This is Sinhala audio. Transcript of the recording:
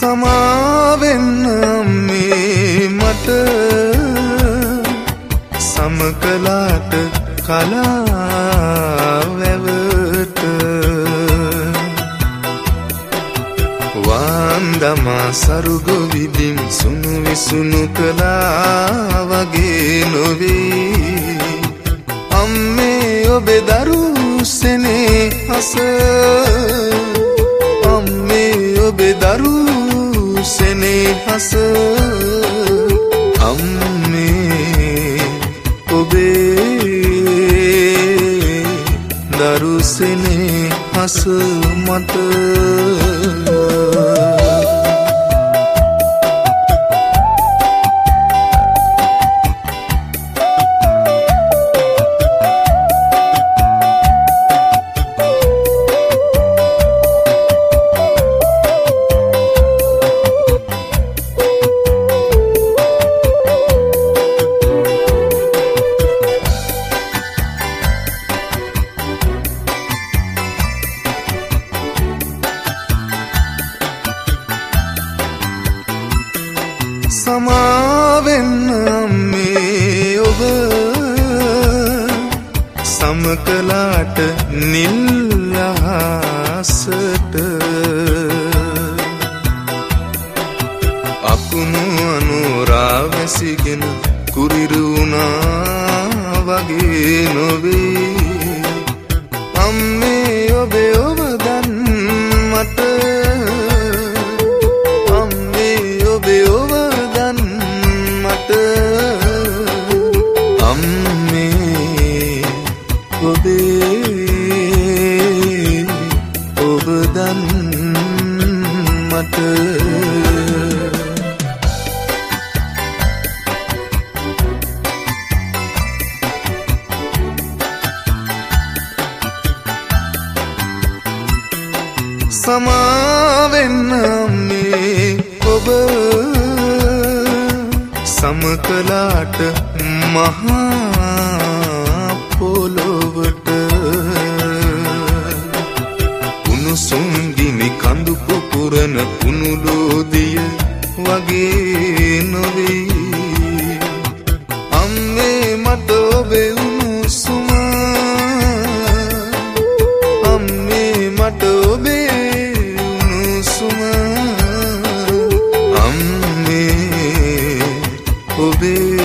සමාවෙන්න අම්මේ මට සමකලාට කලාවැවට වාන්දමා සරුගු විදින් සුණු විසුණු කලා වගේ නොවේ අම්මේ ඔබේ දරු සෙනෙහස අම්මේ ඔබේ දරු සෙනෙහස අම්මේ ඔබේ දරු සෙනෙහස මට සමාවෙන්න අම්මේ ඔබ සමකලාට නිල් අහසට අකුණු අනුරා වැසිගෙන කුරිරු වුණා වගේ නොවේ අම්මේ ඔබේ ඔබදන් මට අම්මේ ඔබේ ඔබදන් මට අම්මේ ඔබේ ඔබදන් මට සමාවෙන්න අම්මේ ඔබ සමකලාට මහා පොළොවට උණුසුම් ගිනි කඳු පුපුරන කුණුලෝදිය වගේ නොවේ අම්මේ මට ඔබේ උණුසුම අම්මේ මට ඔබේ අම්මේ ඔබේ